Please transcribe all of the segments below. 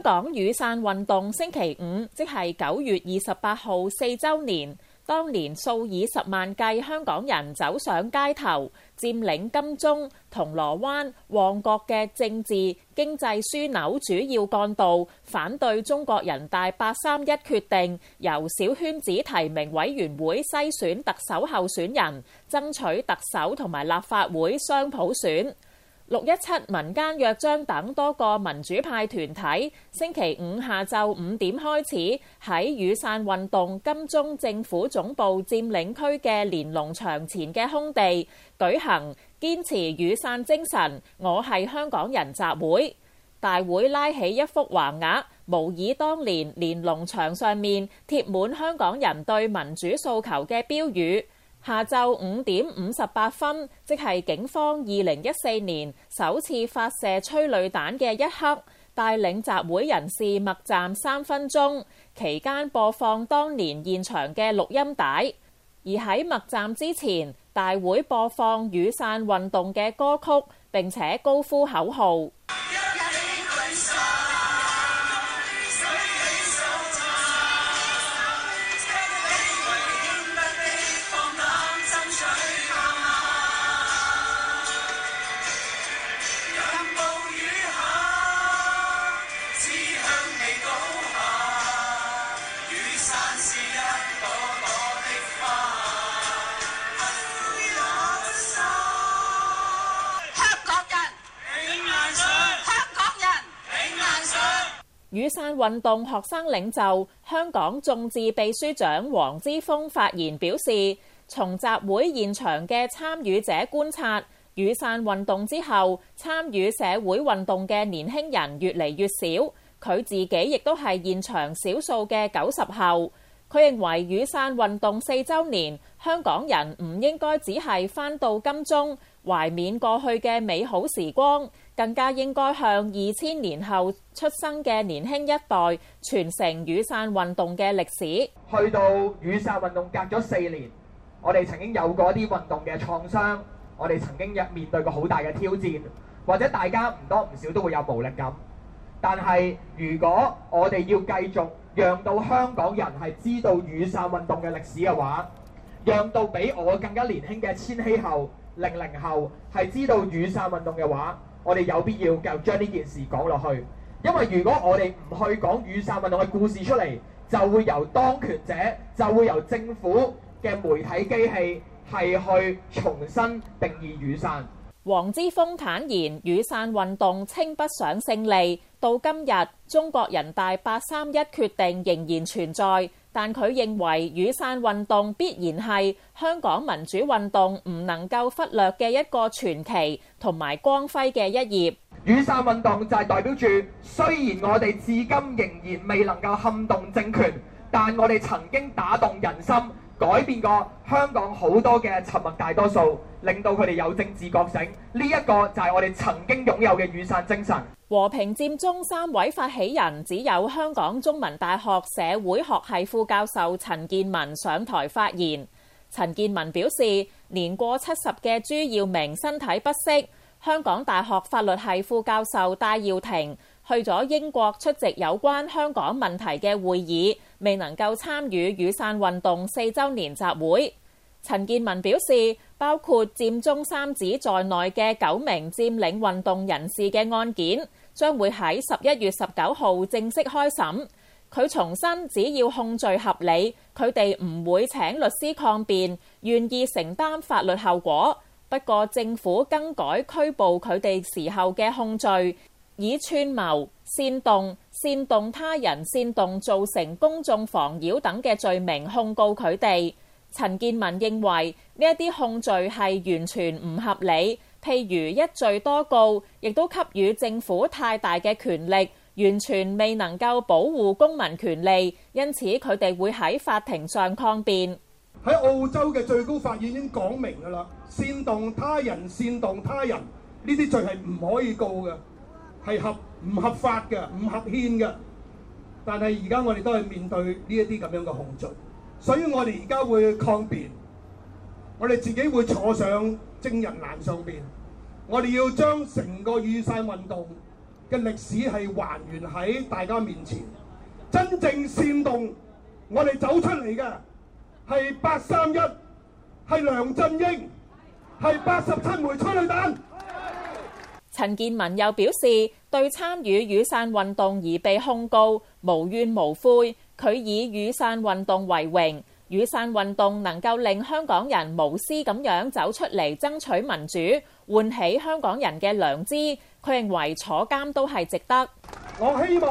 港雨傘運動星期五，即係9月28號4週年。當年數以10萬計香港人走上街頭，佔領金鐘、銅鑼灣、旺角嘅政治經濟樞紐主要幹道，反對中國人大831決定，由小圈子提名委員會篩選特首候選人，爭取特首同埋立法會雙普選。617民間約章等多個民主派團體星期五下晝5點開始喺雨傘運動金鐘政府總部佔領區嘅連儂牆前嘅空地舉行堅持雨傘精神，我係香港人集會。大會拉起一幅橫額，模擬當年連儂牆上面貼滿香港人對民主訴求嘅標語。下晝5點58分，即係警方2014年首次發射催淚彈嘅一刻，帶領集會人士默站3分鐘，期間播放當年現場嘅錄音帶。而喺默站之前，大會播放雨傘運動嘅歌曲，並且高呼口號。雨傘運動學生領袖、香港眾志秘書長黃之鋒發言表示，從集會現場嘅參與者觀察，雨傘運動之後，參與社會運動嘅年輕人越嚟越少。佢自己亦都係現場少數嘅90後。佢認為雨傘運動4週年，香港人唔應該只係返到金鐘懷緬過去嘅美好時光，更加應該向2000年後出生嘅年輕一代傳承雨傘運動嘅歷史。 去到雨傘運動隔咗4年，我哋曾經有過一啲運動嘅創傷，我哋曾經面對過好大嘅挑戰，或者大家唔多唔少都會有無力感。但係如果我哋要繼續讓到香港人係知道雨傘運動嘅歷史嘅話，讓到比我更加年輕嘅千禧後、00後係知道雨傘運動嘅話，我哋有必要繼續將呢件事講落去。因為如果我哋唔去講雨傘運動嘅故事出嚟，就會由當權者，就會由政府嘅媒體機器係去重新定義雨傘。 黃之鋒坦言，雨傘運動稱不上勝利，到今日中國人大831決定仍然存在，但佢認為雨傘運動必然係香港民主運動唔能夠忽略嘅一個傳奇同埋光輝嘅一頁。 雨傘運動就係代表住，雖然我哋至今仍然未能夠撼動政權，但我哋曾經打動人心，改變過香港好多嘅沉默大多數，令到佢哋有政治覺醒。呢一個就係我哋曾經擁有嘅雨傘精神。 和平佔中3位發起人只有香港中文大學社會學系副教授陳健民上台發言。陳健民表示，年過70嘅朱耀明身體不適，香港大學法律系副教授戴耀廷去咗英國出席有關香港問題嘅會議，未能夠參與雨傘運動4週年集會。陳健民表示，包括佔中三子在內嘅9名佔領運動人士嘅案件，將會喺11月19號正式開審。佢重申，只要控罪合理，佢哋唔會請律師抗辯，願意承擔法律後果。不過政府更改拘捕佢哋時候嘅控罪，以串謀、煽動、煽動他人、煽動造成公眾妨擾等嘅罪名控告佢哋。陳健民認為呢一啲控罪係完全唔合理，譬如一罪多告，亦都給予政府太大嘅權力，完全未能夠保護公民權利，因此佢哋會喺法庭上抗辯。 喺澳洲嘅最高法院已經講明㗎啦，煽動他人、煽動他人呢啲罪係唔可以告嘅，係唔合法嘅、唔合憲嘅。但係而家我哋都係面對呢一啲咁樣嘅控罪。所以我哋而家會抗辯，我哋自己會坐上證人欄上邊，我哋要將成個雨傘運動嘅歷史係還原喺大家面前。真正煽動我哋走出嚟嘅係831，係梁振英，係87枚催淚彈。 陳健民又表示，對參與雨傘運動而被控告無怨無悔，佢以雨傘運動為榮。雨傘運動能夠令香港人無私咁樣走出嚟爭取民主，喚起香港人嘅良知。佢認為坐監都係值得。 我希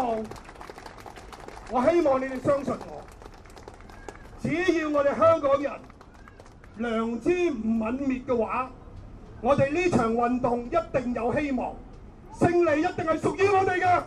望你哋相信我，只要我哋香港人良知唔泯滅嘅話，我哋呢場運動一定有希望，勝利一定係屬於我哋嘅。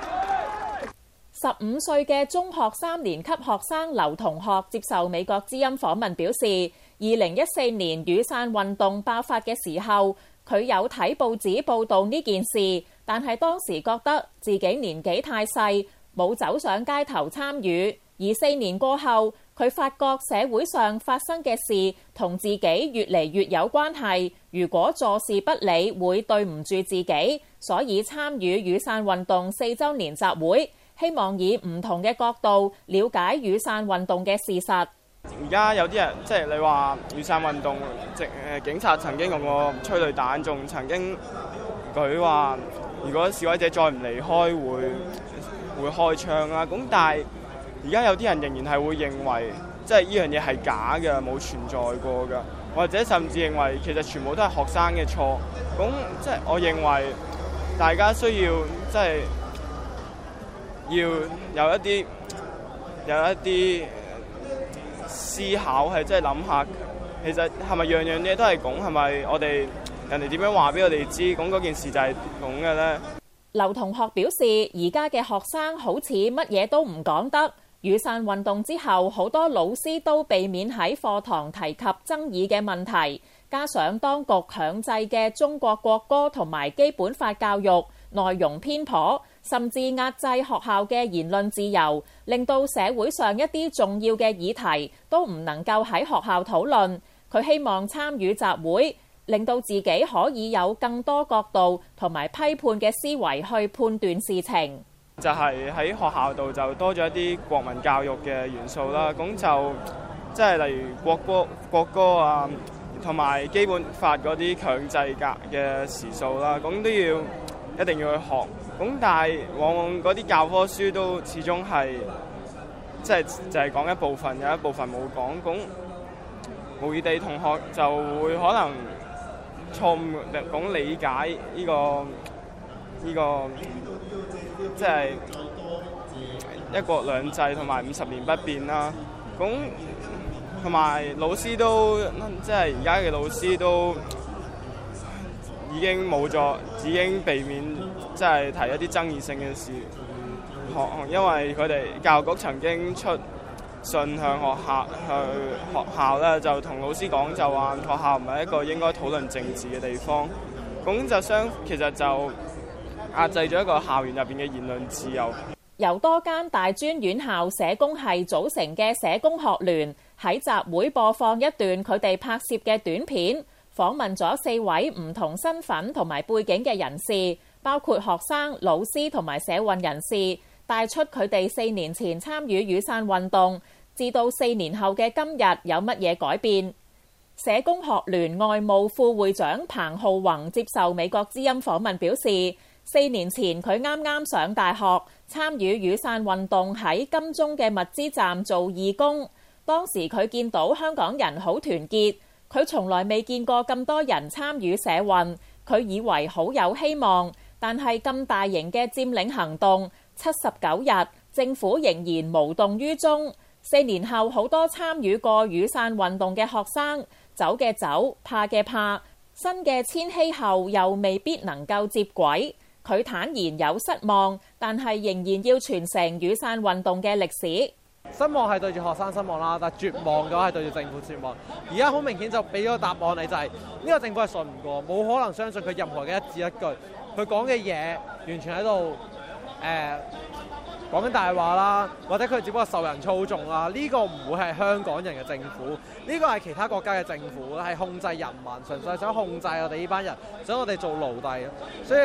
15歲嘅中學3年級學生劉同學接受美國之音訪問表示，2014年雨傘運動爆發嘅時候，佢有睇報紙報道呢件事，但係當時覺得自己年紀太細，冇走上街頭參與。而4年過後，佢發覺社會上發生嘅事同自己越嚟越有關係，如果坐視不理會對唔住自己，所以參與雨傘運動4週年集會，希望以唔同嘅角度了解雨傘運動嘅事實。 而家有啲人即係你話雨傘運動，警察曾經用過催淚彈，仲曾經佢話如果示威者再唔離開會開槍啦。咁但係而家有啲人仍然係會認為即係呢樣嘢係假嘅，冇存在過嘅，或者甚至認為其實全部都係學生嘅錯。咁即係我認為大家需要即係要有一啲思考，係即係諗下，其實係咪樣樣嘢都係咁？係咪我哋人哋點樣話俾我哋知，咁嗰件事就係咁嘅呢？ 劉同學表示，而家嘅學生好似乜嘢都唔講得。雨傘運動之後，好多老師都避免喺課堂提及爭議嘅問題，加上當局強制嘅中國國歌同埋基本法教育內容偏頗，甚至壓制學校嘅言論自由，令到社會上一啲重要嘅議題都唔能夠喺學校討論。佢希望參與集會，令到自己可以有更多角度同埋批判嘅思維去判斷事情。 就係喺學校度就多咗一啲國民教育嘅元素啦。咁就即係例如國歌啊，同埋基本法嗰啲強制嘅時數啦，咁都一定要去學。咁但係往往嗰啲教科書都始終係即係就係講一部分，有一部分冇講。咁無意地同學就會可能錯誤咁理解呢個即係一國兩制同埋50年不變啦。咁同埋老師都即係而家嘅老師都已經冇咗，已經避免即係提一啲爭議性嘅事。因為佢哋教育局曾經出信向學校咧，就同老師講，就話學校唔係一個應該討論政治嘅地方。咁就其實就壓制咗一個校園入邊嘅言論自由。 由多間大專院校社工系組成嘅社工學聯喺集會播放一段佢哋拍攝嘅短片，訪問咗4位唔同身份同埋背景嘅人士，包括學生、老師同埋社運人士，帶出佢哋4年前參與雨傘運動，至到4年後嘅今日有乜嘢改變。社工學聯外務副會長彭浩宏接受美國之音訪問表示，4年前佢啱啱上大學，參與雨傘運動喺金鐘嘅物資站做義工。當時佢見到香港人好團結，佢從來未見過咁多人參與社運，佢以為好有希望。但係咁大型嘅佔領行動79日，政府仍然無動於衷。4年後，好多參與過雨傘運動嘅學生走嘅走，怕嘅怕，新嘅千禧後又未必能夠接軌。佢坦言有失望，但係仍然要傳承雨傘運動嘅歷史。 失望係對住學生失望啦，但係絕望嘅話係對住政府絕望。而家好明顯就俾咗個答案你，就係呢個政府係信唔過，冇可能相信佢任何嘅一字一句，佢講嘅嘢完全喺度講緊大話啦，或者佢只不過受人操縱啦。呢個唔會係香港人嘅政府，呢個係其他國家嘅政府，係控制人民，純粹想控制我哋呢班人，想我哋做奴隸。所以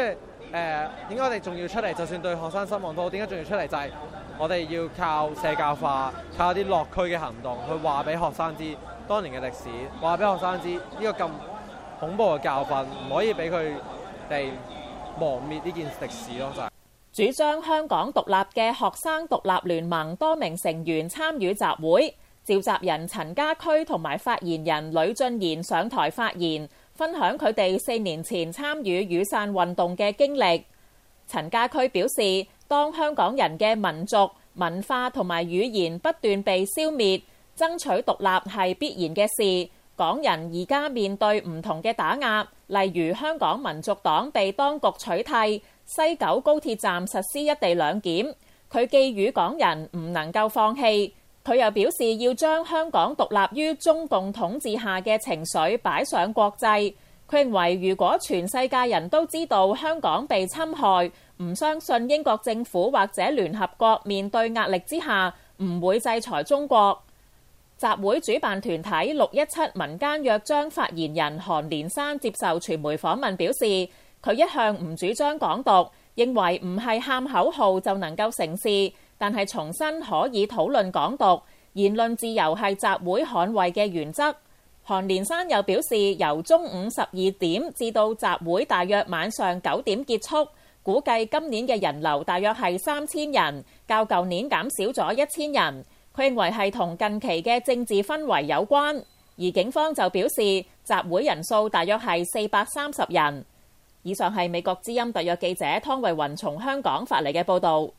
點解我哋仲要出嚟？就算對學生失望都好，點解仲要出嚟？就係我哋要靠社交化，靠啲落區嘅行動去話俾學生知當年嘅歷史，話俾學生知呢個咁恐怖嘅教訓，唔可以俾佢哋磨滅呢件歷史咯。就係主張香港獨立嘅學生獨立聯盟多名成員參與集會，召集人陳家駒同埋發言人呂俊賢上台發言，分享佢哋4年前參與雨傘運動嘅經歷。陳家駒表示，當香港人嘅民族、文化同埋語言不斷被消滅，爭取獨立係必然嘅事。港人而家面對唔同嘅打壓，例如香港民族黨被當局取締，西九高鐵站實施一地兩檢，佢寄語港人唔能夠放棄。佢又表示要將香港獨立於中共統治下嘅情緒擺上國際。佢認為如果全世界人都知道香港被侵害，唔相信英國政府或者聯合國面對壓力之下唔會制裁中國。集會主辦團體617民間約章發言人韓連山接受傳媒訪問表示，佢一向唔主張港獨，認為唔係喊口號就能夠成事，但係重申可以討論港獨，言論自由係集會捍衛嘅原則。韓連山又表示，由中午12點至到集會大約晚上9點結束，估計今年嘅人流大約係3000人，較舊年減少咗1000人。佢認為係同近期嘅政治氛圍有關，而警方就表示集會人數大約係430人。以上係美國之音特約記者湯慧雲從香港發嚟嘅報導。